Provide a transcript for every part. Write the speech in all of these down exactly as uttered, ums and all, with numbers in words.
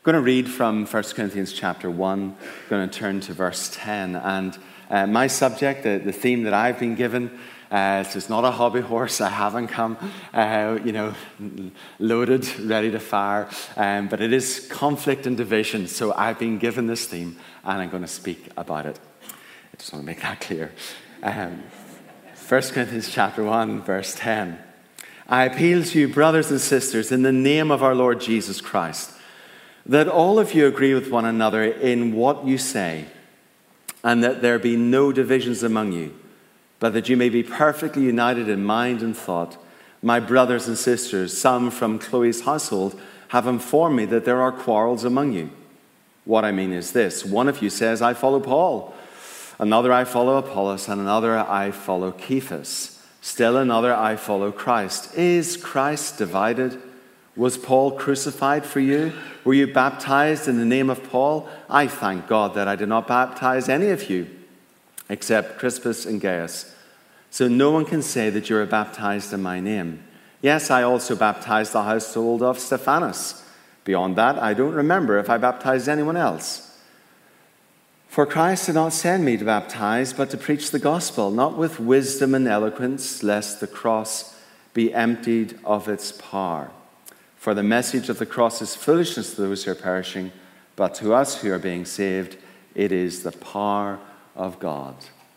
I'm going to read from First Corinthians chapter one. I'm going to turn to verse ten. And uh, my subject, the, the theme that I've been given, uh, it's not a hobby horse. I haven't come, uh, you know, loaded, ready to fire. Um, but it is conflict and division. So I've been given this theme, and I'm going to speak about it. I just want to make that clear. Um, First Corinthians chapter one, verse ten. I appeal to you, brothers and sisters, in the name of our Lord Jesus Christ, that all of you agree with one another in what you say, and that there be no divisions among you, but that you may be perfectly united in mind and thought. My brothers and sisters, some from Chloe's household, have informed me that there are quarrels among you. What I mean is this: one of you says, I follow Paul, another I follow Apollos, and another I follow Cephas. Still another I follow Christ. Is Christ divided? Was Paul crucified for you? Were you baptized in the name of Paul? I thank God that I did not baptize any of you except Crispus and Gaius. So no one can say that you are baptized in my name. Yes, I also baptized the household of Stephanas. Beyond that, I don't remember if I baptized anyone else. For Christ did not send me to baptize, but to preach the gospel, not with wisdom and eloquence, lest the cross be emptied of its power. For the message of the cross is foolishness to those who are perishing, but to us who are being saved, it is the power of God.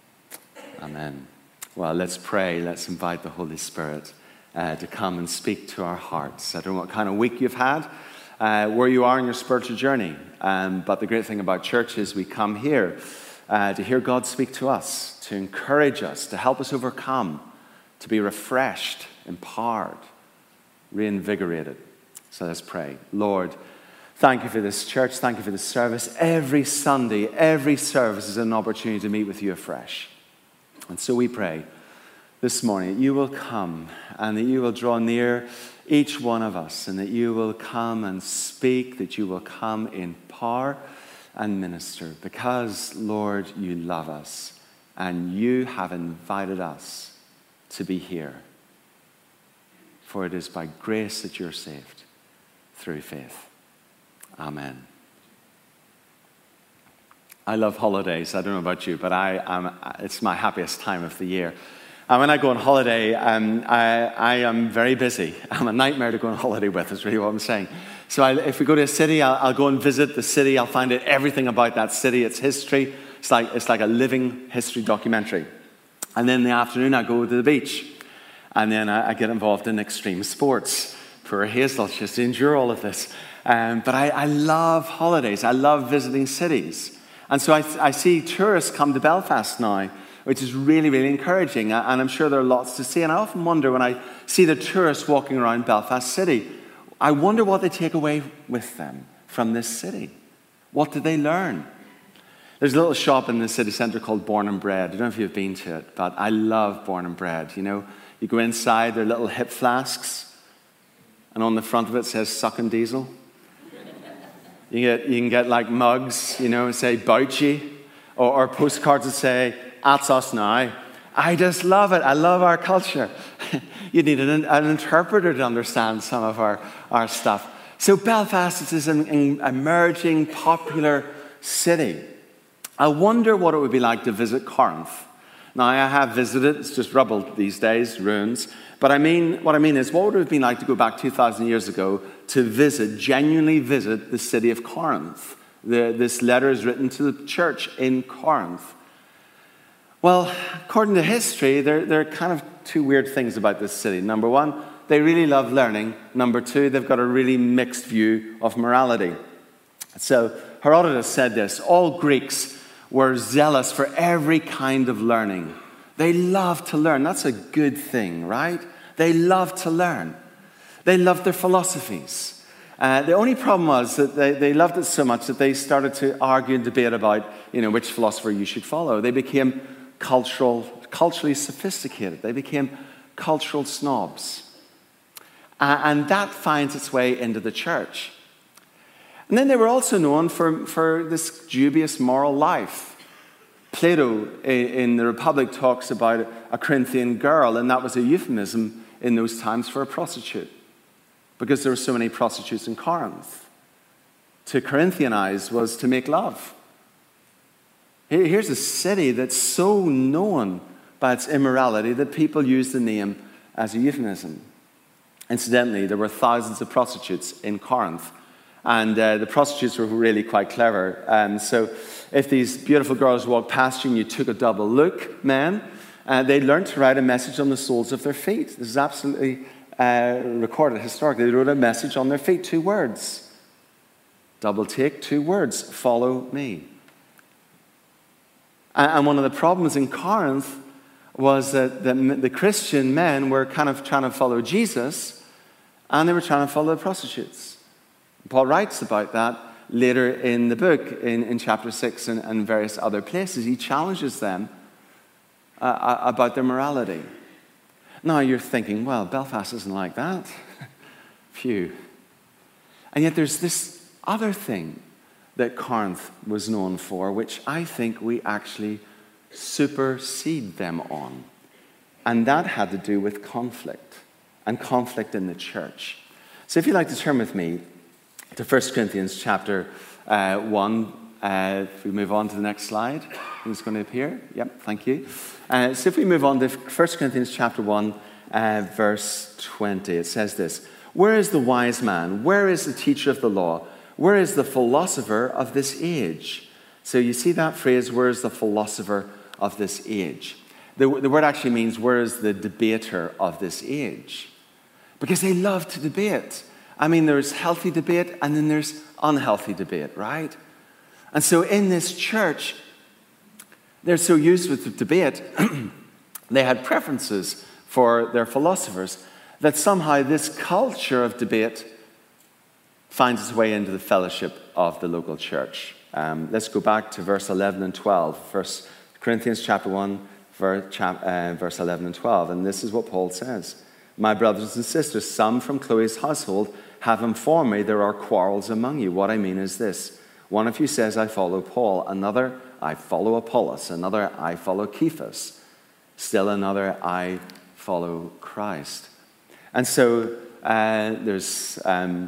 Amen. Well, let's pray. Let's invite the Holy Spirit uh, to come and speak to our hearts. I don't know what kind of week you've had, uh, where you are in your spiritual journey. Um, but the great thing about church is we come here uh, to hear God speak to us, to encourage us, to help us overcome, to be refreshed, empowered, reinvigorated. So let's pray. Lord, thank you for this church. Thank you for this service. Every Sunday, every service is an opportunity to meet with you afresh. And so we pray this morning that you will come and that you will draw near each one of us, and that you will come and speak, that you will come in power and minister, because, Lord, you love us and you have invited us to be here. For it is by grace that you're saved, through faith. Amen. I love holidays. I don't know about you, but I am, it's my happiest time of the year. And when I go on holiday, um, I, I am very busy. I'm a nightmare to go on holiday with, is really what I'm saying. So I, if we go to a city, I'll, I'll go and visit the city. I'll find out everything about that city, its history. It's like, it's like a living history documentary. And then in the afternoon, I go to the beach. And then I, I get involved in extreme sports. Poor Hazel, she has to endure all of this. Um, but I, I love holidays. I love visiting cities. And so I, I see tourists come to Belfast now, which is really, really encouraging. And I'm sure there are lots to see. And I often wonder when I see the tourists walking around Belfast City, I wonder what they take away with them from this city. What do they learn? There's a little shop in the city centre called Born and Bred. I don't know if you've been to it, but I love Born and Bred. You know, you go inside, there are little hip flasks. And on the front of it says sucking diesel. You get you can get like mugs, you know, and say Bouchy, or, or postcards that say, that's us now. I just love it. I love our culture. You need an, an interpreter to understand some of our, our stuff. So Belfast is an, an emerging, popular city. I wonder what it would be like to visit Corinth. Now, I have visited. It's just rubble these days, ruins. But I mean, what I mean is, what would it have been like to go back two thousand years ago to visit, genuinely visit the city of Corinth? The, this letter is written to the church in Corinth. Well, according to history, there, there are kind of two weird things about this city. Number one, they really love learning. Number two, they've got a really mixed view of morality. So Herodotus said this: all Greeks were zealous for every kind of learning. They love to learn. That's a good thing, right? They love to learn. They loved their philosophies. Uh, the only problem was that they, they loved it so much that they started to argue and debate about, you know, which philosopher you should follow. They became cultural, culturally sophisticated. They became cultural snobs. Uh, and that finds its way into the church. And then they were also known for, for this dubious moral life. Plato in the Republic talks about a Corinthian girl, and that was a euphemism in those times for a prostitute, because there were so many prostitutes in Corinth. to Corinthianize was to make love. Here's a city that's so known by its immorality that people use the name as a euphemism. Incidentally, there were thousands of prostitutes in Corinth, and uh, the prostitutes were really quite clever. Um, so if these beautiful girls walked past you and you took a double look, men, uh, they learned to write a message on the soles of their feet. This is absolutely uh, recorded historically. They wrote a message on their feet, two words. Double take, two words, follow me. And one of the problems in Corinth was that the, the Christian men were kind of trying to follow Jesus, and they were trying to follow the prostitutes. Paul writes about that later in the book, in, in chapter six and, and various other places. He challenges them uh, about their morality. Now you're thinking, well, Belfast isn't like that. Phew. And yet there's this other thing that Corinth was known for, which I think we actually supersede them on. And that had to do with conflict, and conflict in the church. So if you'd like to turn with me to First Corinthians chapter uh, one, uh, if we move on to the next slide, it's going to appear. Yep, thank you. Uh, so if we move on to First Corinthians chapter one, uh, verse twenty, it says this: "Where is the wise man? Where is the teacher of the law? Where is the philosopher of this age?" So you see that phrase, where is the philosopher of this age? The, the word actually means, where is the debater of this age? Because they love to debate. I mean, there's healthy debate and then there's unhealthy debate, right? And so in this church, they're so used with the debate, they had preferences for their philosophers, that somehow this culture of debate finds its way into the fellowship of the local church. Um, let's go back to verse eleven and twelve. First Corinthians chapter one, verse, chap, uh, verse eleven and twelve. And this is what Paul says: "My brothers and sisters, some from Chloe's household have informed me there are quarrels among you. What I mean is this: one of you says, I follow Paul. Another, I follow Apollos. Another, I follow Cephas. Still another, I follow Christ." And so uh, there's um,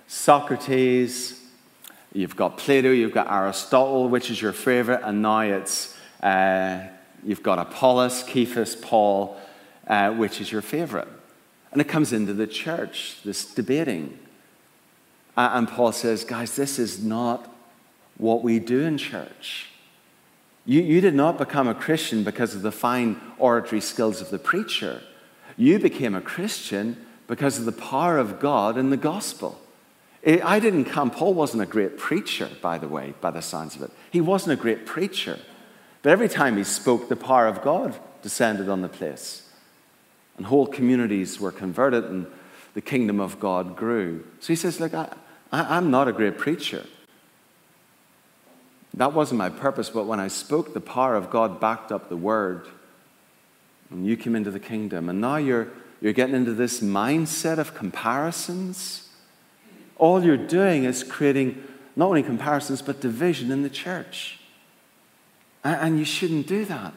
Socrates, you've got Plato, you've got Aristotle, which is your favorite, and now it's uh, you've got Apollos, Cephas, Paul, uh, which is your favorite. And it comes into the church, this debating. Uh, and Paul says, guys, this is not what we do in church. You, you did not become a Christian because of the fine oratory skills of the preacher. You became a Christian because of the power of God in the gospel. I didn't come, Paul wasn't a great preacher, by the way, by the sounds of it. He wasn't a great preacher. But every time he spoke, the power of God descended on the place. And whole communities were converted and the kingdom of God grew. So he says, look, I, I, I'm not a great preacher. That wasn't my purpose, but when I spoke, the power of God backed up the word. And you came into the kingdom. And now you're, you're getting into this mindset of comparisons. All you're doing is creating not only comparisons, but division in the church. And you shouldn't do that.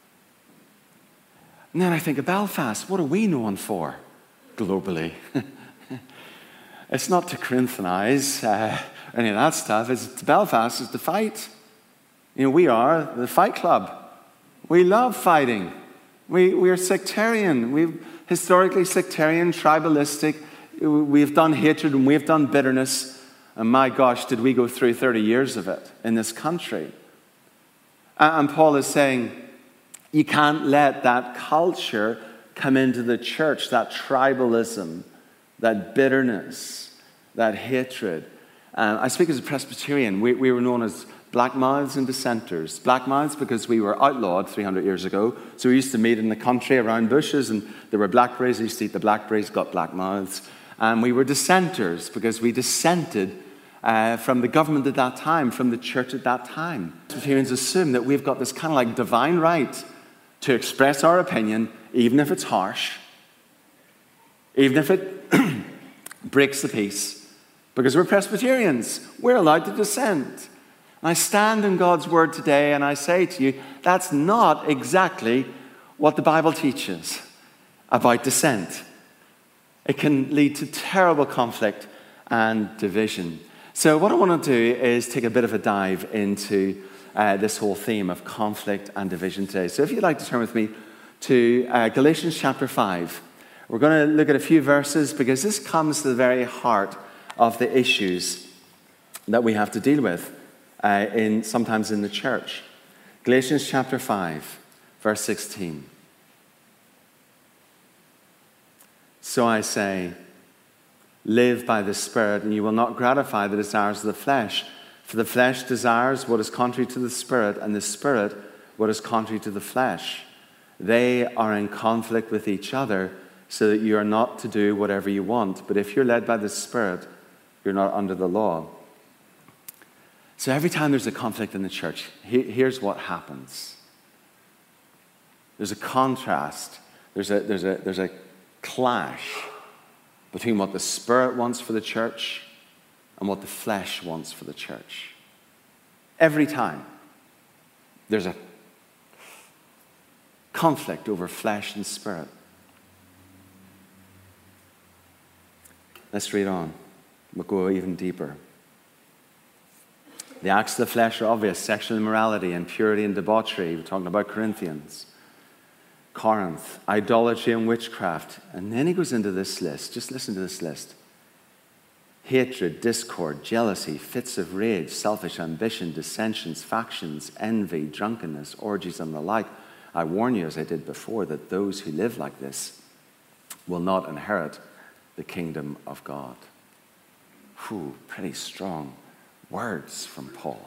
And then I think of Belfast. What are we known for globally? It's not to Corinthianize uh, any of that stuff. It's to Belfast, it's to fight. You know, we are the Fight Club. We love fighting. We, we are sectarian. We're historically sectarian, tribalistic. We've done hatred and we've done bitterness. And my gosh, did we go through thirty years of it in this country. And Paul is saying, you can't let that culture come into the church, that tribalism, that bitterness, that hatred. Uh, I speak as a Presbyterian. We, we were known as black mouths and dissenters. Black mouths because we were outlawed three hundred years ago. So we used to meet in the country around bushes and there were blackberries. We used to eat the blackberries, got black mouths. And we were dissenters because we dissented uh, from the government at that time, from the church at that time. Presbyterians assume that we've got this kind of like divine right to express our opinion, even if it's harsh, even if it breaks the peace, because we're Presbyterians. We're allowed to dissent. And I stand in God's word today and I say to you, that's not exactly what the Bible teaches about dissent. It can lead to terrible conflict and division. So what I want to do is take a bit of a dive into uh, this whole theme of conflict and division today. So if you'd like to turn with me to uh, Galatians chapter five. We're going to look at a few verses because this comes to the very heart of the issues that we have to deal with uh, in sometimes in the church. Galatians chapter five, verse sixteen. So I say, live by the Spirit, and you will not gratify the desires of the flesh. For the flesh desires what is contrary to the Spirit, and the Spirit what is contrary to the flesh. They are in conflict with each other, so that you are not to do whatever you want. But if you're led by the Spirit, you're not under the law. So every time there's a conflict in the church, here's what happens. There's a contrast. There's a, there's a, there's a clash between what the Spirit wants for the church and what the flesh wants for the church. Every time there's a conflict over flesh and spirit. Let's read on. We'll go even deeper. The acts of the flesh are obvious: sexual immorality, impurity and debauchery. We're talking about Corinthians. Corinth, idolatry and witchcraft. And then he goes into this list. Just listen to this list. Hatred, discord, jealousy, fits of rage, selfish ambition, dissensions, factions, envy, drunkenness, orgies, and the like. I warn you, as I did before, that those who live like this will not inherit the kingdom of God. Whew, pretty strong words from Paul.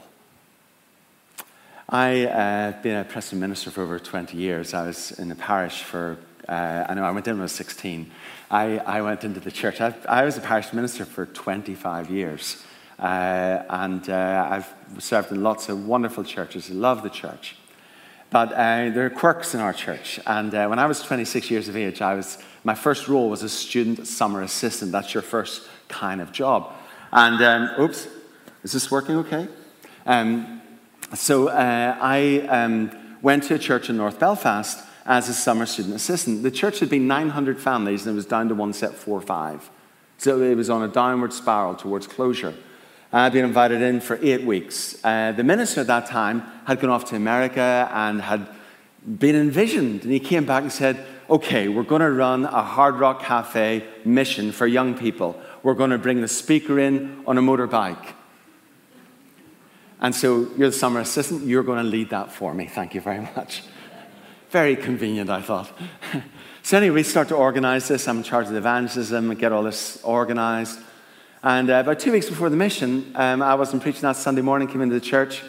I've uh, been a Preston minister for over twenty years. I was in the parish for, uh, I know I went in when I was sixteen. I, I went into the church. I've, I was a parish minister for twenty-five years. Uh, and uh, I've served in lots of wonderful churches. I love the church. But uh, there are quirks in our church. And uh, when I was twenty-six years of age, I was my first role was a student summer assistant. That's your first kind of job. And, um, oops, is this working okay? Um, so uh, I um, went to a church in North Belfast as a summer student assistant. The church had been nine hundred families, and it was down to one set four or five. So it was on a downward spiral towards closure. I'd been invited in for eight weeks. Uh, the minister at that time had gone off to America and had been envisioned. And he came back and said, okay, we're going to run a Hard Rock Cafe mission for young people. We're going to bring the speaker in on a motorbike. And so you're the summer assistant. You're going to lead that for me. Thank you very much. Very convenient, I thought. So anyway, we start to organize this. I'm in charge of the evangelism and get all this organized. And uh, about two weeks before the mission, um, I wasn't preaching that Sunday morning, came into the church.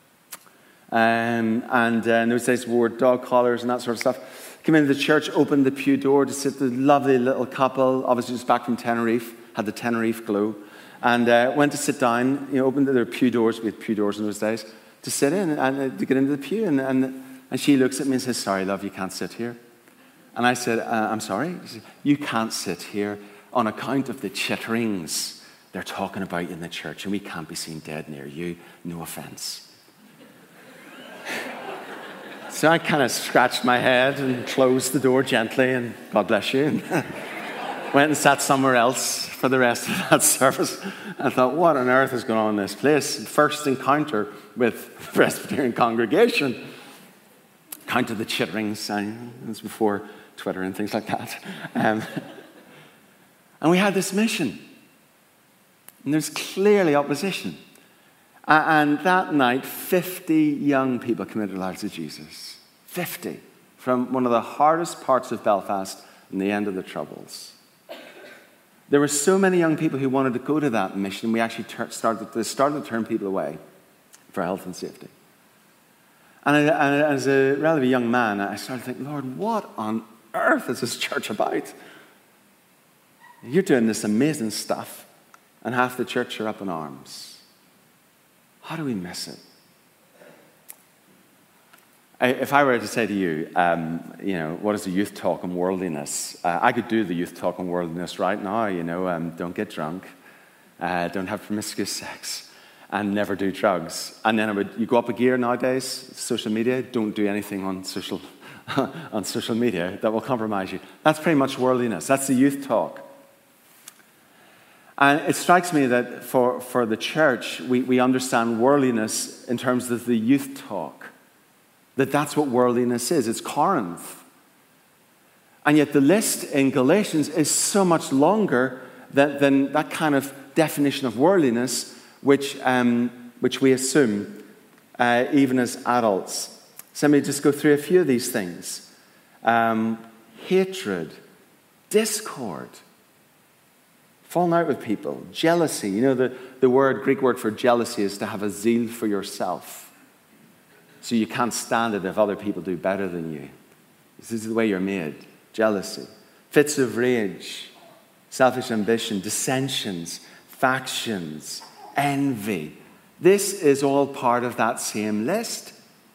Um, and uh, in those days, we wore dog collars and that sort of stuff. Came into the church, opened the pew door to sit the lovely little couple, obviously just back from Tenerife, had the Tenerife glow. And uh, went to sit down, you know, opened their pew doors, we had pew doors in those days, to sit in and uh, to get into the pew. And, and, and she looks at me and says, sorry, love, you can't sit here. And I said, uh, I'm sorry? She said, you can't sit here on account of the chitterings they're talking about you in the church, and we can't be seen dead near you. No offense. So I kind of scratched my head and closed the door gently, and God bless you. And went and sat somewhere else for the rest of that service. I thought, what on earth is going on in this place? First encounter with the Presbyterian congregation. Counted the chitterings. I, it was before Twitter and things like that. Um, and we had this mission. And there's clearly opposition. Uh, and that night, fifty young people committed their lives to Jesus. fifty. From one of the hardest parts of Belfast and the end of the Troubles. There were so many young people who wanted to go to that mission, we actually ter- started, to, started to turn people away for health and safety. And, I, and as a relatively young man, I started thinking, Lord, what on earth is this church about? You're doing this amazing stuff, and half the church are up in arms. How do we miss it? I, if I were to say to you, um, you know, what is the youth talk on worldliness? Uh, I could do the youth talk on worldliness right now. You know, um, don't get drunk, uh, don't have promiscuous sex, and never do drugs. And then I would, you go up a gear nowadays, social media, don't do anything on social, on social media that will compromise you. That's pretty much worldliness. That's the youth talk. And it strikes me that for, for the church, we, we understand worldliness in terms of the youth talk. That that's what worldliness is. It's Corinth. And yet the list in Galatians is so much longer than, than that kind of definition of worldliness, which, um, which we assume uh, even as adults. So let me just go through a few of these things. Um, hatred, discord, falling out with people, jealousy. You know, the, the word, Greek word for jealousy is to have a zeal for yourself. So you can't stand it if other people do better than you. This is the way you're made. Jealousy. Fits of rage, selfish ambition, dissensions, factions, envy. This is all part of that same list.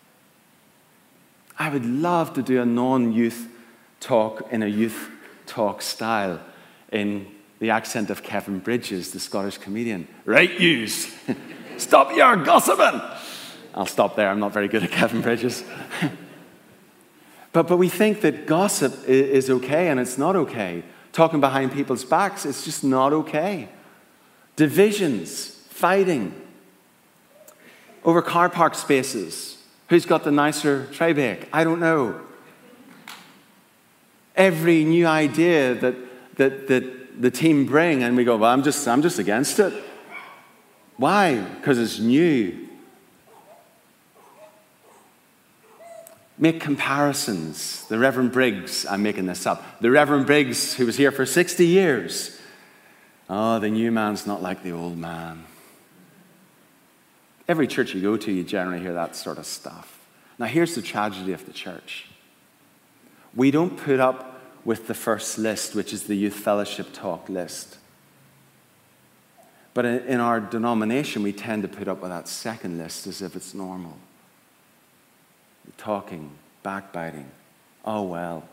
I would love to do a non-youth talk in a youth talk style in the accent of Kevin Bridges, the Scottish comedian. Right, yous. Stop your gossiping. I'll stop there. I'm not very good at Kevin Bridges. but, but we think that gossip is okay, and it's not okay. Talking behind people's backs, it's just not okay. Divisions, fighting over car park spaces. Who's got the nicer tray bake? I don't know. Every new idea that, that, that the team bring, and we go, well, I'm just, I'm just against it. Why? Because it's new. Make comparisons. The Reverend Briggs, I'm making this up. The Reverend Briggs, who was here for sixty years. Oh, the new man's not like the old man. Every church you go to, you generally hear that sort of stuff. Now, here's the tragedy of the church. We don't put up with the first list, which is the youth fellowship talk list. But in our denomination, we tend to put up with that second list as if it's normal. Talking, backbiting, oh well.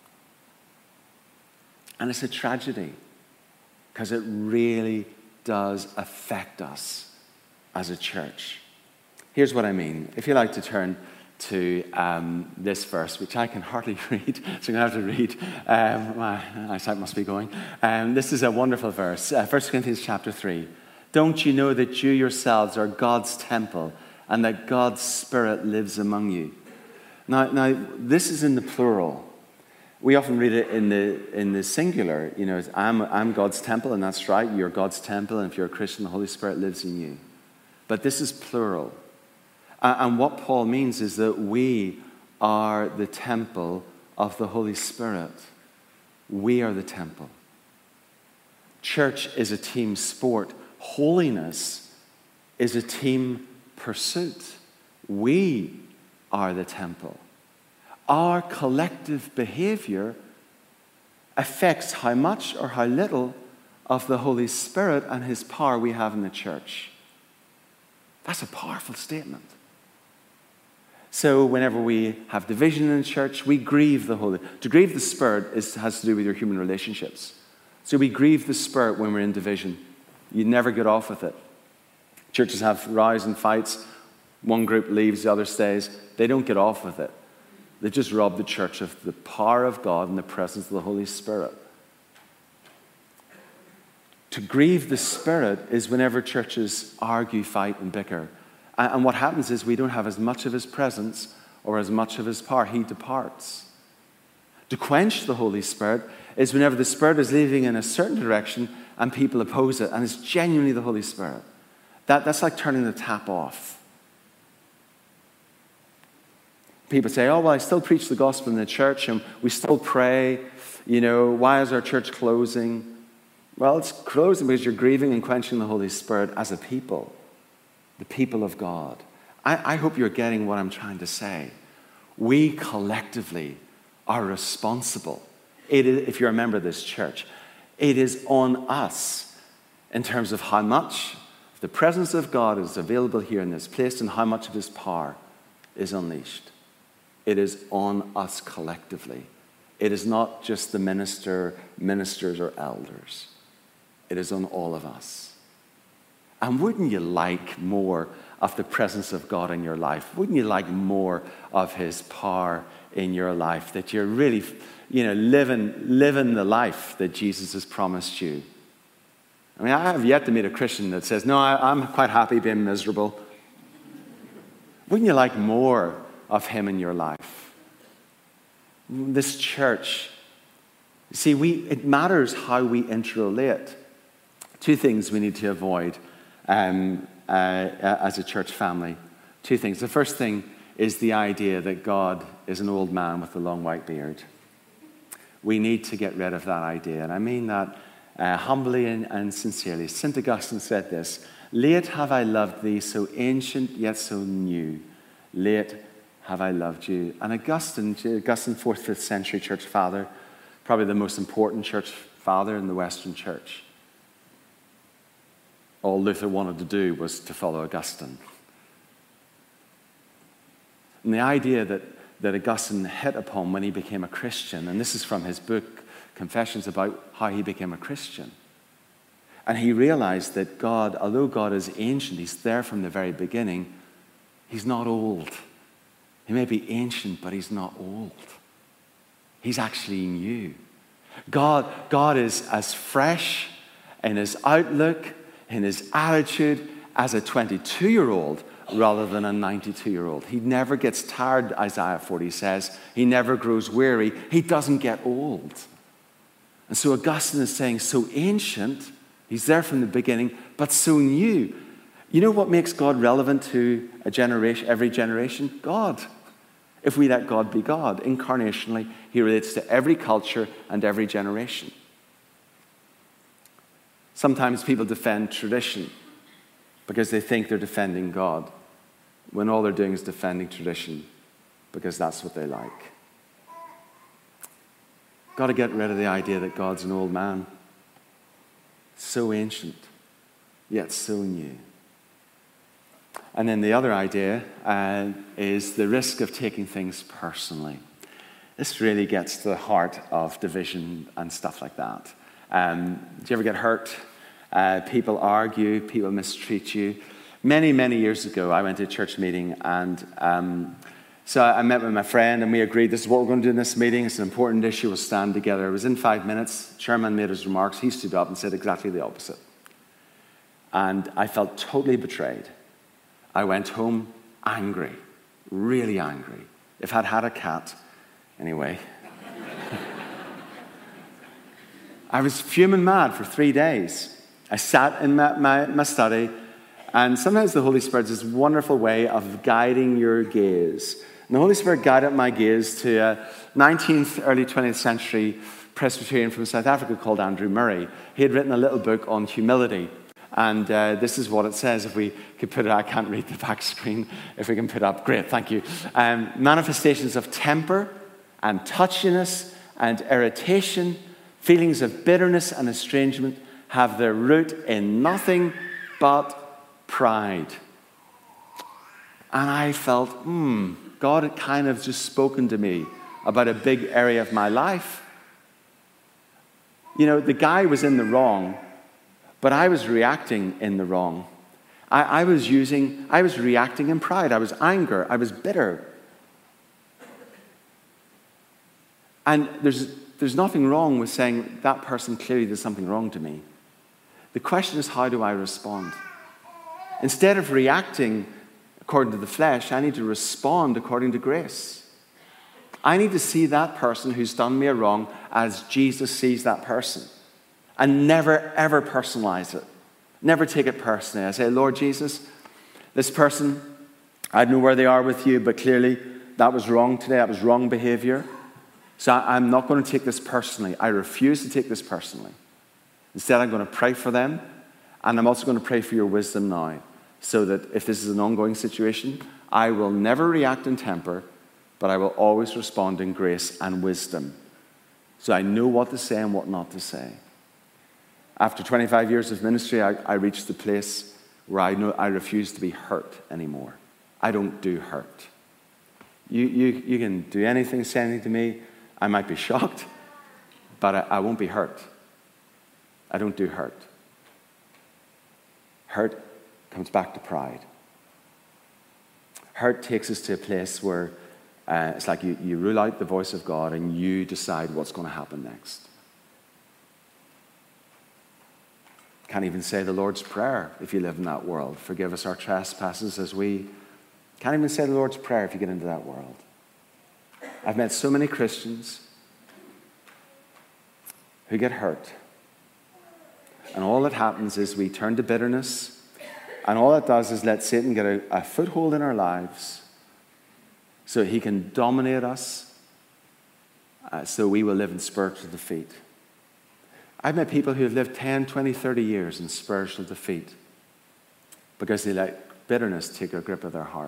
And it's a tragedy because it really does affect us as a church. Here's what I mean. If you like to turn to um, this verse, which I can hardly read, so I'm going to have to read. Um, my eyesight must be going. Um, this is a wonderful verse, uh, First Corinthians chapter three. Don't you know that you yourselves are God's temple and that God's Spirit lives among you? Now, now this is in the plural. We often read it in the in the singular. You know, I'm, I'm God's temple, and that's right. You're God's temple, and if you're a Christian, the Holy Spirit lives in you. But this is plural. Uh, and what Paul means is that we are the temple of the Holy Spirit. We are the temple. Church is a team sport. Holiness is a team pursuit. We are the temple. Our collective behavior affects how much or how little of the Holy Spirit and His power we have in the church. That's a powerful statement. So whenever we have division in the church, we grieve the Holy. To grieve the Spirit is, has to do with your human relationships. So we grieve the Spirit when we're in division. You never get off with it. Churches have rows and fights. One group leaves, the other stays. They don't get off with it. They just rob the church of the power of God and the presence of the Holy Spirit. To grieve the Spirit is whenever churches argue, fight, and bicker. And what happens is we don't have as much of His presence or as much of His power. He departs. To quench the Holy Spirit is whenever the Spirit is leading in a certain direction and people oppose it, and it's genuinely the Holy Spirit. That, that's like turning the tap off. People say, oh, well, I still preach the gospel in the church and we still pray. You know, why is our church closing? Well, it's closing because you're grieving and quenching the Holy Spirit as a people, the people of God. I, I hope you're getting what I'm trying to say. We collectively are responsible. It is, if you're a member of this church, it is on us in terms of how much the presence of God is available here in this place and how much of His power is unleashed. It is on us collectively. It is not just the minister, ministers or elders. It is on all of us. And wouldn't you like more of the presence of God in your life? Wouldn't you like more of His power in your life? That you're really, you know, living, living the life that Jesus has promised you. I mean, I have yet to meet a Christian that says, no, I, I'm quite happy being miserable. Wouldn't you like more of him in your life? This church, see, we, it matters how we interrelate. Two things we need to avoid um, uh, as a church family. Two things. The first thing is the idea that God is an old man with a long white beard. We need to get rid of that idea, and I mean that uh, humbly and, and sincerely. Saint Augustine said this, "Late have I loved thee, so ancient yet so new. Late have I loved you." And Augustine, Augustine, fourth, fifth century church father, probably the most important church father in the Western church. All Luther wanted to do was to follow Augustine. And the idea that, that Augustine hit upon when he became a Christian, and this is from his book, Confessions, about how he became a Christian. And he realized that God, although God is ancient, he's there from the very beginning, he's not old. He may be ancient, but he's not old. He's actually new. God, God is as fresh in his outlook, in his attitude, as a twenty-two-year-old rather than a ninety-two-year-old. He never gets tired, Isaiah forty says. He never grows weary. He doesn't get old. And so Augustine is saying, so ancient, he's there from the beginning, but so new. You know what makes God relevant to a generation, every generation? God. If we let God be God, incarnationally, he relates to every culture and every generation. Sometimes people defend tradition because they think they're defending God, when all they're doing is defending tradition because that's what they like. Got to get rid of the idea that God's an old man. So ancient, yet so new. And then the other idea uh, is the risk of taking things personally. This really gets to the heart of division and stuff like that. Um, do you ever get hurt? Uh, people argue, people mistreat you. Many, many years ago, I went to a church meeting, and um, so I met with my friend, and we agreed this is what we're going to do in this meeting. It's an important issue. We'll stand together. It was in five minutes. The chairman made his remarks. He stood up and said exactly the opposite. And I felt totally betrayed. I went home angry, really angry. If I'd had a cat, anyway. I was fuming mad for three days. I sat in my, my, my study, and sometimes the Holy Spirit has this wonderful way of guiding your gaze. And the Holy Spirit guided my gaze to a nineteenth, early twentieth century Presbyterian from South Africa called Andrew Murray. He had written a little book on humility. And uh, this is what it says. If we could put it, I can't read the back screen. If we can put it up, great, thank you. Um, manifestations of temper and touchiness and irritation, feelings of bitterness and estrangement have their root in nothing but pride. And I felt, hmm, God had kind of just spoken to me about a big area of my life. You know, the guy was in the wrong, but I was reacting in the wrong. I, I was using, I was reacting in pride. I was anger. I was bitter. And there's, there's nothing wrong with saying that person clearly did something wrong to me. The question is, how do I respond? Instead of reacting according to the flesh, I need to respond according to grace. I need to see that person who's done me a wrong as Jesus sees that person. And never, ever personalize it. Never take it personally. I say, Lord Jesus, this person, I don't know where they are with you, but clearly that was wrong today. That was wrong behavior. So I'm not going to take this personally. I refuse to take this personally. Instead, I'm going to pray for them. And I'm also going to pray for your wisdom now, so that if this is an ongoing situation, I will never react in temper, but I will always respond in grace and wisdom. So I know what to say and what not to say. After twenty-five years of ministry, I, I reached the place where I know I refuse to be hurt anymore. I don't do hurt. You, you, you can do anything, say anything to me. I might be shocked, but I, I won't be hurt. I don't do hurt. Hurt comes back to pride. Hurt takes us to a place where uh, it's like you, you rule out the voice of God and you decide what's going to happen next. Can't even say the Lord's Prayer if you live in that world. Forgive us our trespasses as we... Can't even say the Lord's Prayer if you get into that world. I've met so many Christians who get hurt. And all that happens is we turn to bitterness, and all it does is let Satan get a, a foothold in our lives so he can dominate us, uh, so we will live in spiritual defeat. I've met people who have lived ten, twenty, thirty years in spiritual defeat because they let bitterness take a grip of their heart.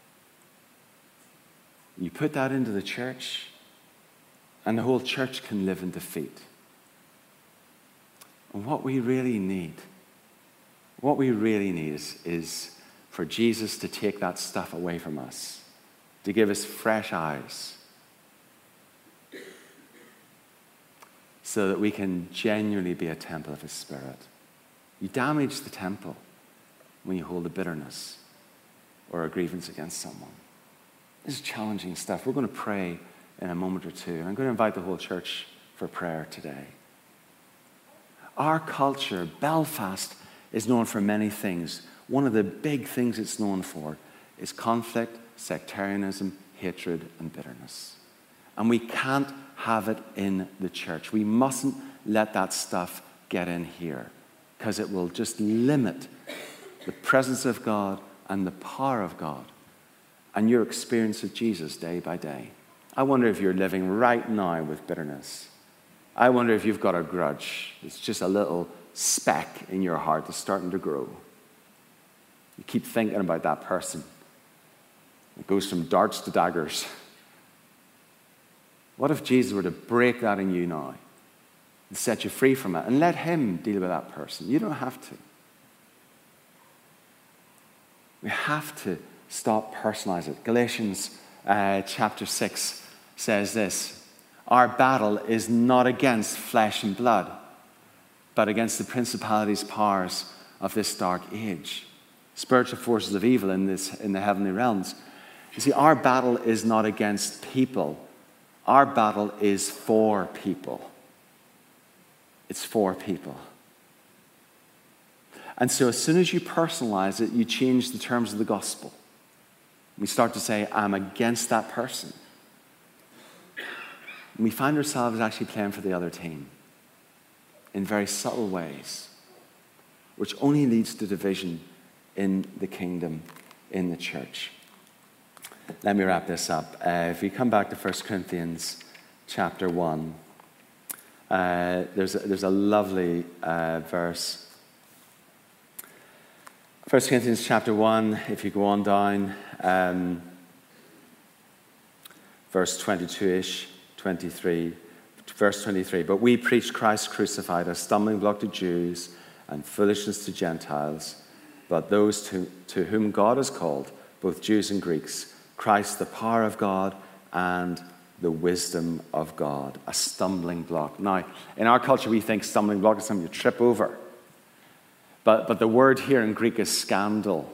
You put that into the church, and the whole church can live in defeat. And what we really need, what we really need is, is for Jesus to take that stuff away from us, to give us fresh eyes, so that we can genuinely be a temple of his Spirit. You damage the temple when you hold a bitterness or a grievance against someone. This is challenging stuff. We're going to pray in a moment or two. I'm going to invite the whole church for prayer today. Our culture, Belfast, is known for many things. One of the big things it's known for is conflict, sectarianism, hatred, and bitterness. And we can't have it in the church. We mustn't let that stuff get in here, because it will just limit the presence of God and the power of God and your experience of Jesus day by day. I wonder if you're living right now with bitterness. I wonder if you've got a grudge. It's just a little speck in your heart that's starting to grow. You keep thinking about that person. It goes from darts to daggers. What if Jesus were to break that in you now and set you free from it and let him deal with that person? You don't have to. We have to stop personalizing it. Galatians uh, chapter six says this: our battle is not against flesh and blood, but against the principalities, powers of this dark age, spiritual forces of evil in this in the heavenly realms. You see, our battle is not against people. Our battle is for people. It's for people. And so as soon as you personalize it, you change the terms of the gospel. We start to say, I'm against that person. And we find ourselves actually playing for the other team in very subtle ways, which only leads to division in the kingdom, in the church. Let me wrap this up. Uh, if we come back to First Corinthians chapter one, uh, there's, a, there's a lovely uh, verse. First Corinthians chapter one, if you go on down, um, verse twenty-two-ish, twenty-three, verse twenty-three. But we preach Christ crucified, a stumbling block to Jews and foolishness to Gentiles, but those to, to whom God has called, both Jews and Greeks, Christ, the power of God and the wisdom of God, a stumbling block. Now, in our culture, we think stumbling block is something you trip over. But, but the word here in Greek is scandal.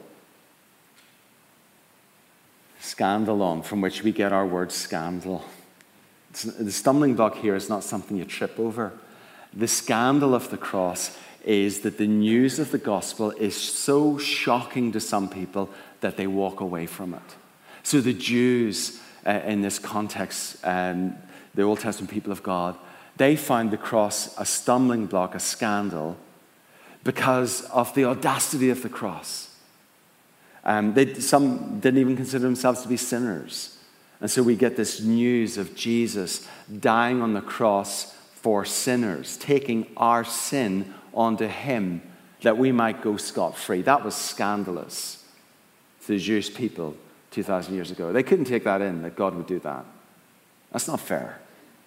Scandalon, from which we get our word scandal. It's, the stumbling block here is not something you trip over. The scandal of the cross is that the news of the gospel is so shocking to some people that they walk away from it. So the Jews, uh, in this context, um, the Old Testament people of God, they found the cross a stumbling block, a scandal, because of the audacity of the cross. Um, they, some didn't even consider themselves to be sinners. And so we get this news of Jesus dying on the cross for sinners, taking our sin onto him that we might go scot-free. That was scandalous to the Jewish people two thousand years ago. They couldn't take that in, that God would do that. That's not fair.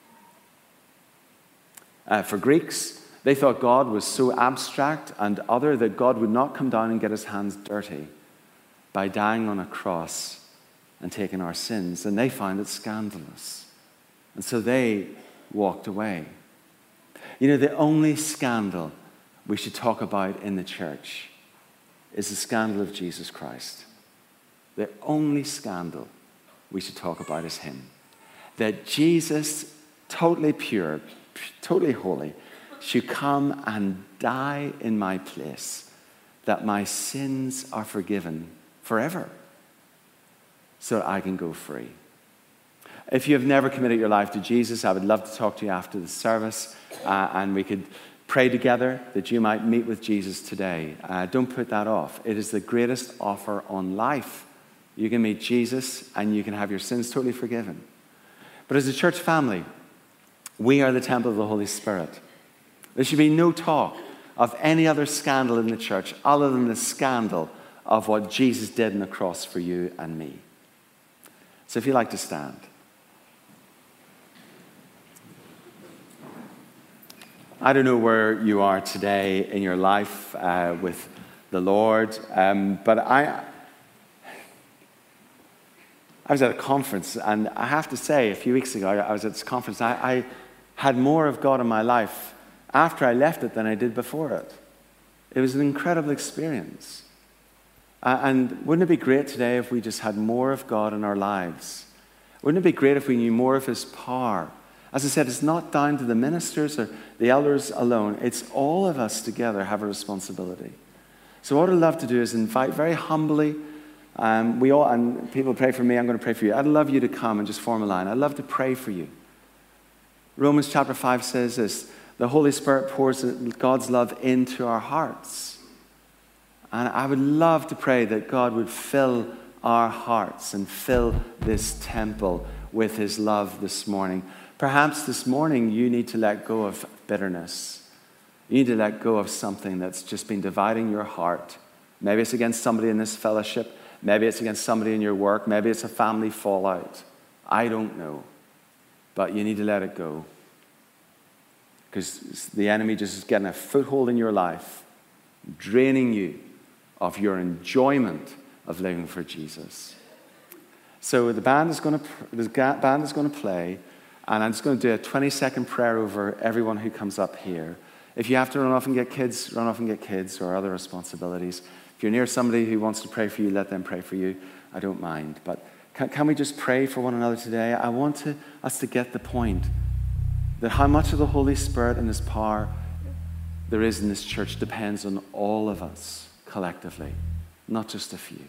Uh, for Greeks, they thought God was so abstract and other that God would not come down and get his hands dirty by dying on a cross and taking our sins. And they found it scandalous. And so they walked away. You know, the only scandal we should talk about in the church is the scandal of Jesus Christ. The only scandal we should talk about is him. That Jesus, totally pure, totally holy, should come and die in my place, that my sins are forgiven forever, so that I can go free. If you have never committed your life to Jesus, I would love to talk to you after the service, uh, and we could pray together that you might meet with Jesus today. Uh, don't put that off. It is the greatest offer on life. You can meet Jesus and you can have your sins totally forgiven. But as a church family, we are the temple of the Holy Spirit. There should be no talk of any other scandal in the church other than the scandal of what Jesus did on the cross for you and me. So if you'd like to stand. I don't know where you are today in your life uh, with the Lord, um, but I, I was at a conference, and I have to say, a few weeks ago, I was at this conference, I, I had more of God in my life after I left it than I did before it. It was an incredible experience. Uh, and wouldn't it be great today if we just had more of God in our lives? Wouldn't it be great if we knew more of His power? As I said, it's not down to the ministers or the elders alone. It's all of us together have a responsibility. So what I'd love to do is invite very humbly, um, we all, and people pray for me, I'm going to pray for you. I'd love you to come and just form a line. I'd love to pray for you. Romans chapter five says this, the Holy Spirit pours God's love into our hearts. And I would love to pray that God would fill our hearts and fill this temple with His love this morning. Perhaps this morning you need to let go of bitterness. You need to let go of something that's just been dividing your heart. Maybe it's against somebody in this fellowship. Maybe it's against somebody in your work. Maybe it's a family fallout. I don't know. But you need to let it go. Because the enemy just is getting a foothold in your life, draining you of your enjoyment of living for Jesus. So the band is going to, the band is going to play. And I'm just going to do a twenty-second prayer over everyone who comes up here. If you have to run off and get kids, run off and get kids or other responsibilities. If you're near somebody who wants to pray for you, let them pray for you. I don't mind. But can, can we just pray for one another today? I want to, us to get the point that how much of the Holy Spirit and His power there is in this church depends on all of us collectively, not just a few.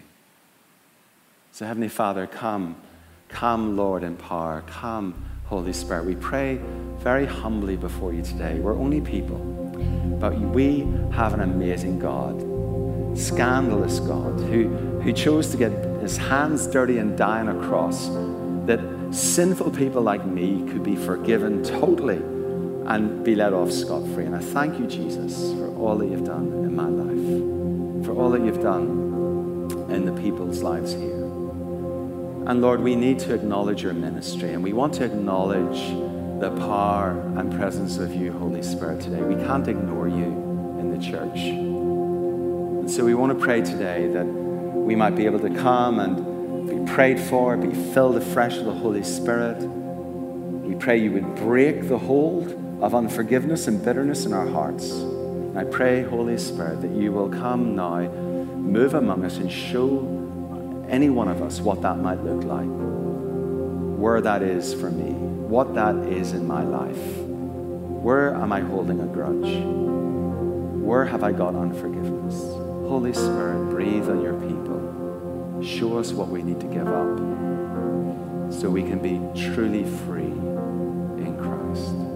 So Heavenly Father, come. Come, Lord, in power. Come, Holy Spirit. We pray very humbly before you today. We're only people, but we have an amazing God, scandalous God, who, who chose to get His hands dirty and die on a cross, that sinful people like me could be forgiven totally and be let off scot-free. And I thank you, Jesus, for all that you've done in my life, for all that you've done in the people's lives here. And Lord, we need to acknowledge your ministry, and we want to acknowledge the power and presence of you, Holy Spirit, today. We can't ignore you in the church. And so we want to pray today that we might be able to come and be prayed for, be filled afresh with the Holy Spirit. We pray you would break the hold of unforgiveness and bitterness in our hearts. And I pray, Holy Spirit, that you will come now, move among us, and show any one of us what that might look like, where that is for me, what that is in my life. Where am I holding a grudge? Where have I got unforgiveness? Holy Spirit, breathe on your people. Show us what we need to give up so we can be truly free in Christ.